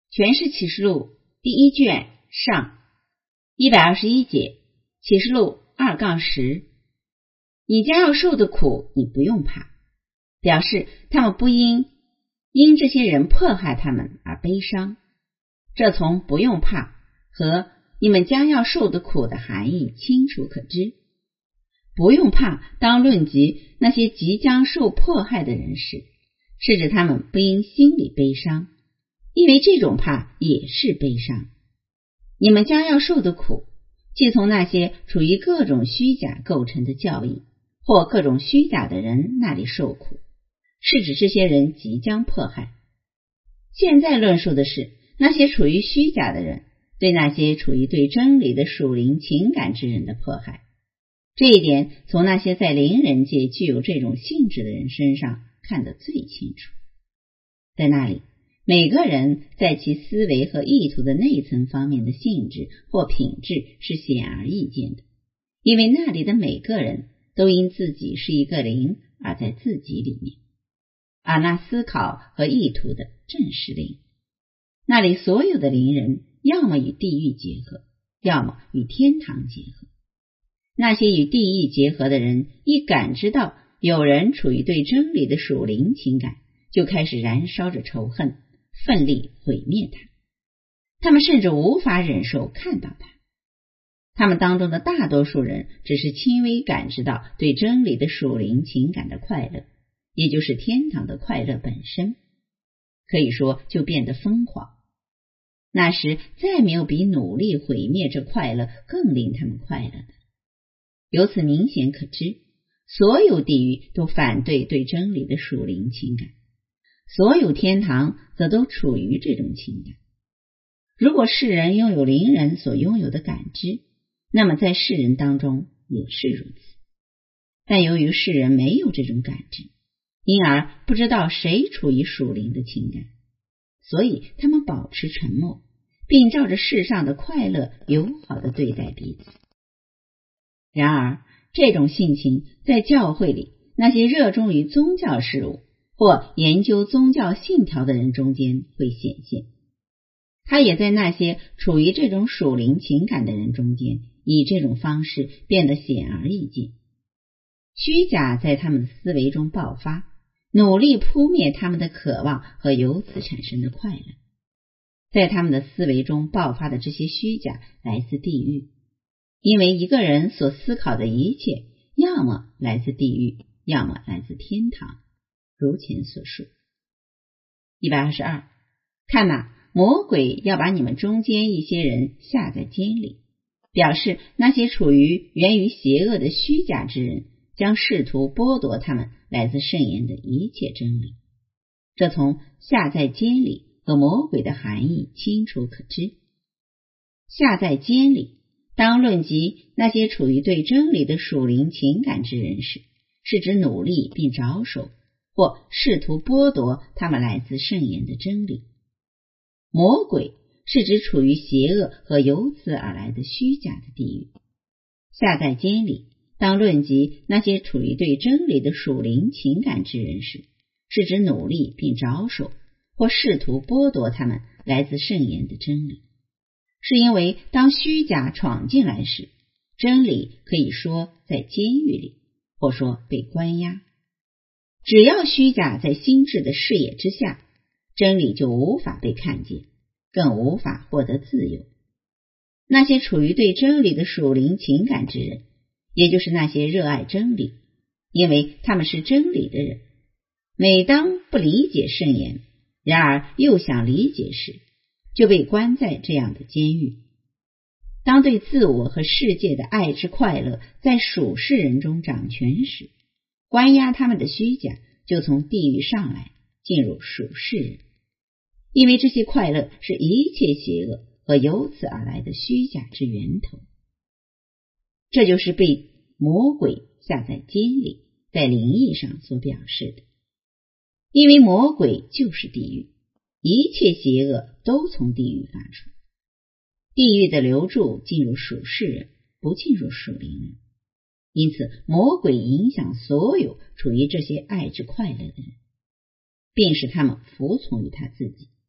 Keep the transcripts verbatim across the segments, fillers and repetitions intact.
全是启示录第一卷上一百二十一节，启示录二杠十，你将要受的苦你不用怕，表示他们不应因这些人迫害他们而悲伤。这从不用怕和你们将要受的苦的含义清楚可知。不用怕当论及那些即将受迫害的人时，是指他们不应心里悲伤，因为这种怕也是悲伤。你们将要受的苦，既从那些处于各种虚假构成的教义或各种虚假的人那里受苦，是指这些人即将迫害。现在论述的是那些处于虚假的人对那些处于对真理的属灵情感之人的迫害。这一点从那些在灵人界具有这种性质的人身上看得最清楚。在那里，每个人在其思维和意图的内层方面的性质或品质是显而易见的，因为那里的每个人都因自己是一个灵而在自己里面，而那思考和意图的正是灵。那里所有的灵人要么与地狱结合，要么与天堂结合。那些与地狱结合的人一感知到有人处于对真理的属灵情感，就开始燃烧着仇恨，奋力毁灭他。他们甚至无法忍受看到他。他们当中的大多数人只是轻微感知到对真理的属灵情感的快乐，也就是天堂的快乐本身，可以说就变得疯狂。那时再没有比努力毁灭这快乐更令他们快乐的。由此明显可知，所有地狱都反对对真理的属灵情感，所有天堂则都处于这种情感。如果世人拥有灵人所拥有的感知，那么在世人当中也是如此。但由于世人没有这种感知，因而不知道谁处于属灵的情感，所以他们保持沉默，并照着世上的快乐友好地对待彼此。然而这种性情在教会里那些热衷于宗教事务或研究宗教信条的人中间会显现，他也在那些处于这种属灵情感的人中间以这种方式变得显而易见。虚假在他们的思维中爆发，努力扑灭他们的渴望和由此产生的快乐。在他们的思维中爆发的这些虚假来自地狱，因为一个人所思考的一切要么来自地狱，要么来自天堂，如前所述。一百二十二，看哪，魔鬼要把你们中间一些人下在监里，表示那些处于源于邪恶的虚假之人将试图剥夺他们来自圣言的一切真理。这从下在监里和魔鬼的含义清楚可知。下在监里当论及那些处于对真理的属灵情感之人时，是指努力并着手或试图剥夺他们来自圣言的真理。魔鬼是指处于邪恶和由此而来的虚假的地狱。下在监里当论及那些处于对真理的属灵情感之人时，是指努力并着手或试图剥夺他们来自圣言的真理。是因为当虚假闯进来时，真理可以说在监狱里，或说被关押。只要虚假在心智的视野之下，真理就无法被看见，更无法获得自由。那些处于对真理的属灵情感之人，也就是那些热爱真理，因为他们是真理的人，每当不理解圣言，然而又想理解时，就被关在这样的监狱。当对自我和世界的爱之快乐在属世人中掌权时，关押他们的虚假就从地狱上来进入属世人，因为这些快乐是一切邪恶和由此而来的虚假之源头。这就是被魔鬼下在监里在灵意上所表示的。因为魔鬼就是地狱，一切邪恶都从地狱发出。地狱的流注进入属世人，不进入属灵人。因此魔鬼影响所有处于这些爱之快乐的人，并使他们服从于他自己。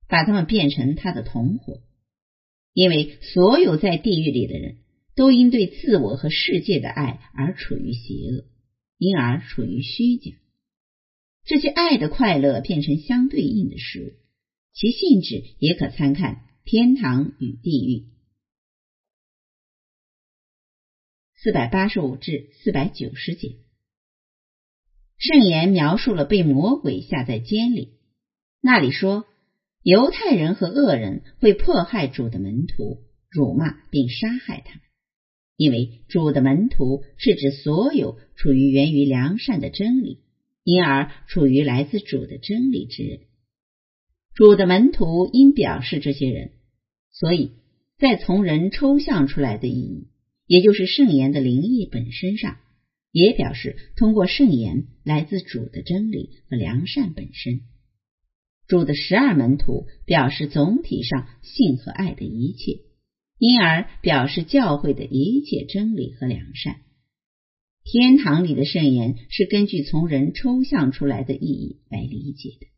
把他们变成他的同伙。因为所有在地狱里的人都因对自我和世界的爱而处于邪恶，因而处于虚假。这些爱的快乐变成相对应的事物，其性质也可参看天堂与地狱。四百八十五至四百九十节，圣言描述了被魔鬼下在监里。那里说，犹太人和恶人会迫害主的门徒，辱骂并杀害他们，因为主的门徒是指所有处于源于良善的真理，因而处于来自主的真理之人。主的门徒因表示这些人，所以在从人抽象出来的意义，也就是圣言的灵意本身上，也表示通过圣言来自主的真理和良善本身。主的十二门徒表示总体上性和爱的一切，因而表示教会的一切真理和良善。天堂里的圣言是根据从人抽象出来的意义来理解的。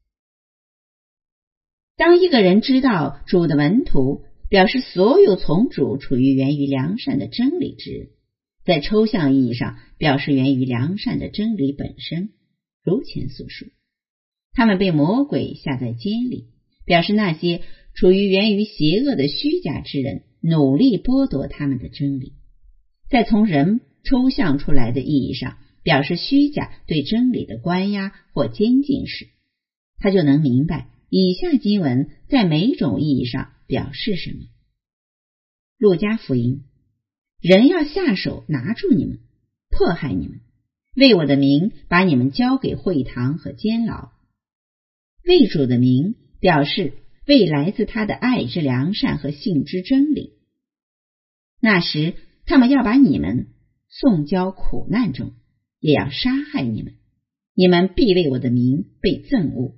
当一个人知道主的门徒表示所有从主处于源于良善的真理之人，在抽象意义上表示源于良善的真理本身，如前所述。他们被魔鬼下在监里，表示那些处于源于邪恶的虚假之人努力剥夺他们的真理。在从人抽象出来的意义上表示虚假对真理的关押或监禁时，他就能明白以下经文在每种意义上表示什么。路加福音，人要下手拿住你们，迫害你们，为我的名把你们交给会堂和监牢。为主的名表示为来自他的爱之良善和性之真理。那时他们要把你们送交苦难中，也要杀害你们，你们必为我的名被憎恶。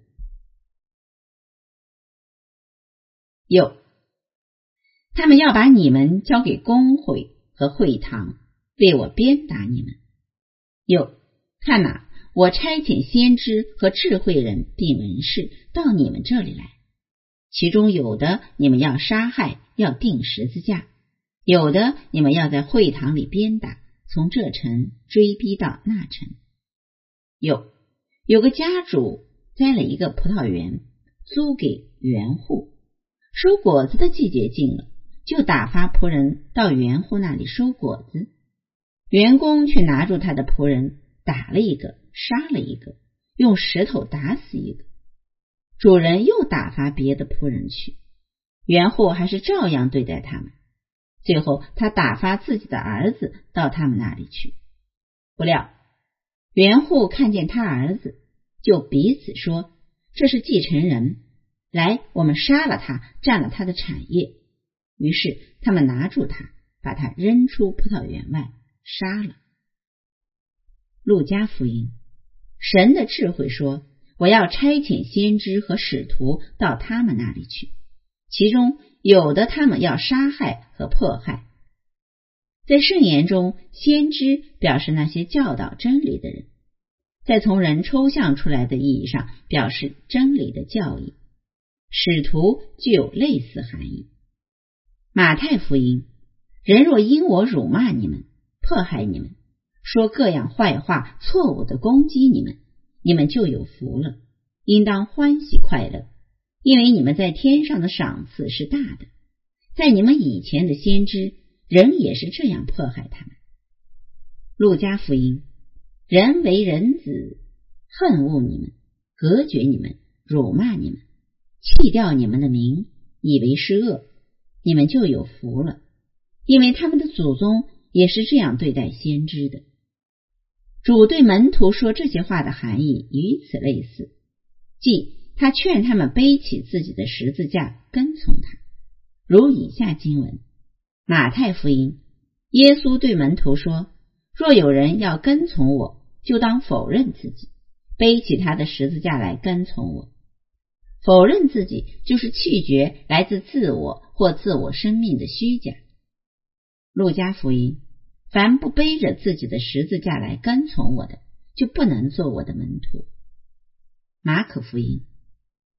又，他们要把你们交给公会和会堂，为我鞭打你们。又，看哪，我差遣先知和智慧人并文士到你们这里来，其中有的你们要杀害，要钉十字架，有的你们要在会堂里鞭打，从这城追逼到那城。有有个家主栽了一个葡萄园，租给园户，收果子的季节近了，就打发仆人到园户那里收果子。员工却拿住他的仆人，打了一个，杀了一个，用石头打死一个。主人又打发别的仆人去，园户还是照样对待他们。最后他打发自己的儿子到他们那里去。不料园户看见他儿子，就彼此说，这是继承人，来，我们杀了他，占了他的产业。于是他们拿住他，把他扔出葡萄园外，杀了。路加福音，神的智慧说，我要差遣先知和使徒到他们那里去，其中有的他们要杀害和迫害。在圣言中，先知表示那些教导真理的人，在从人抽象出来的意义上表示真理的教义。使徒具有类似含义。马太福音，人若因我辱骂你们，迫害你们，说各样坏话，错误的攻击你们，你们就有福了，应当欢喜快乐，因为你们在天上的赏赐是大的。在你们以前的先知，人也是这样迫害他们。路加福音，人为人子，恨恶你们，隔绝你们，辱骂你们，弃掉你们的名，以为是恶，你们就有福了，因为他们的祖宗也是这样对待先知的。主对门徒说这些话的含义与此类似，即他劝他们背起自己的十字架跟从他，如以下经文。马太福音，耶稣对门徒说，若有人要跟从我，就当否认自己，背起他的十字架来跟从我。否认自己就是弃绝来自自我或自我生命的虚假。路加福音，凡不背着自己的十字架来跟从我的，就不能做我的门徒。马可福音，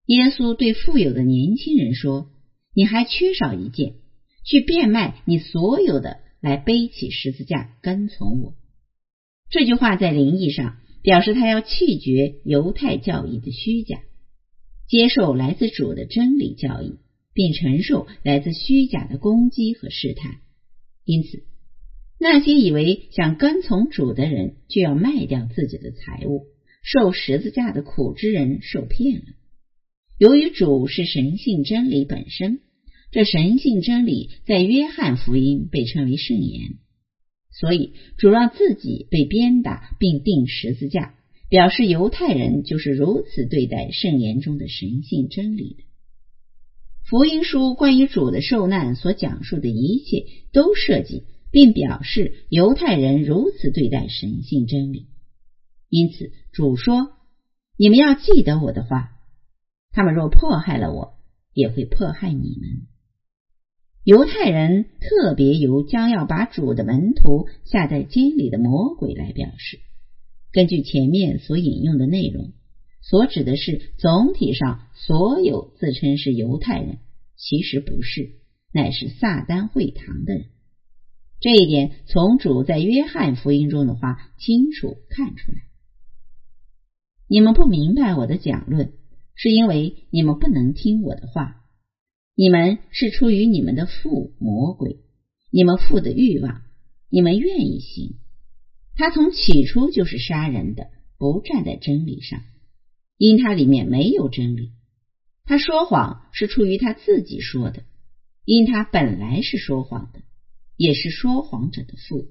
耶稣对富有的年轻人说，你还缺少一件，去变卖你所有的，来背起十字架跟从我。这句话在灵意上表示他要弃绝犹太教义的虚假，接受来自主的真理教义，并承受来自虚假的攻击和试探。因此，那些以为想跟从主的人就要卖掉自己的财物，受十字架的苦之人受骗了。由于主是神性真理本身，这神性真理在约翰福音被称为圣言，所以主让自己被鞭打并钉十字架，表示犹太人就是如此对待圣言中的神性真理的。福音书关于主的受难所讲述的一切都涉及并表示犹太人如此对待神性真理。因此主说，你们要记得我的话，他们若迫害了我，也会迫害你们。犹太人特别由将要把主的门徒下在监里的魔鬼来表示。根据前面所引用的内容，所指的是总体上所有自称是犹太人，其实不是，乃是撒旦会堂的人。这一点从主在约翰福音中的话清楚看出来。你们不明白我的讲论，是因为你们不能听我的话。你们是出于你们的父魔鬼，你们父的欲望，你们愿意行。他从起初就是杀人的，不站在真理上，因他里面没有真理。他说谎是出于他自己说的，因他本来是说谎的，也是说谎者的父。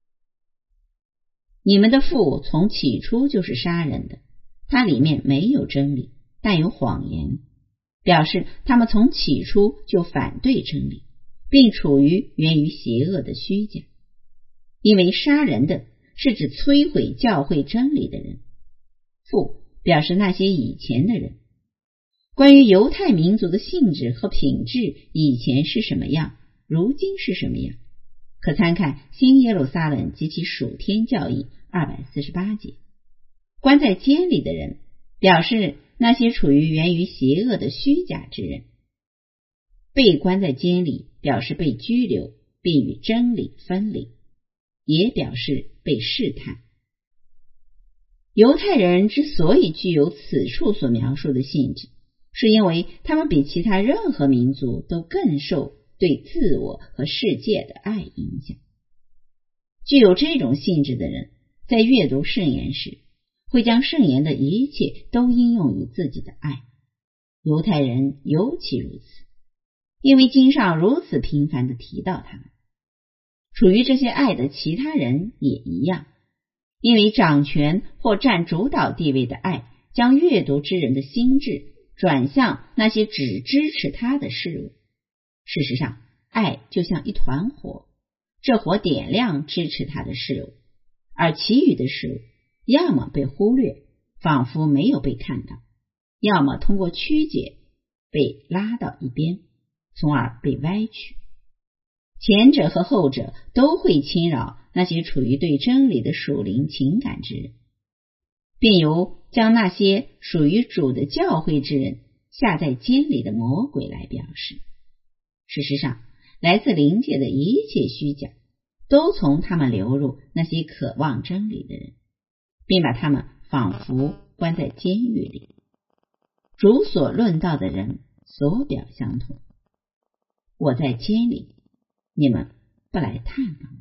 你们的父从起初就是杀人的，他里面没有真理，但有谎言，表示他们从起初就反对真理，并处于源于邪恶的虚假。因为杀人的是指摧毁教会真理的人，父表示那些以前的人。关于犹太民族的性质和品质以前是什么样，如今是什么样，可参看新耶路撒冷及其属天教义二百四十八节。关在监里的人表示那些处于源于邪恶的虚假之人，被关在监里表示被拘留并与真理分离，也表示被试探。犹太人之所以具有此处所描述的性质，是因为他们比其他任何民族都更受对自我和世界的爱影响。具有这种性质的人，在阅读圣言时，会将圣言的一切都应用于自己的爱。犹太人尤其如此，因为经上如此频繁地提到他们。处于这些爱的其他人也一样，因为掌权或占主导地位的爱将阅读之人的心智转向那些只支持他的事物。事实上，爱就像一团火，这火点亮支持他的事物，而其余的事物要么被忽略，仿佛没有被看到，要么通过曲解被拉到一边，从而被歪曲。前者和后者都会侵扰那些处于对真理的属灵情感之人，并由将那些属于主的教会之人下在监里的魔鬼来表示。事实上，来自灵界的一切虚假都从他们流入那些渴望真理的人，并把他们仿佛关在监狱里。主所论道的人所表相同。我在监里，你们不来探访。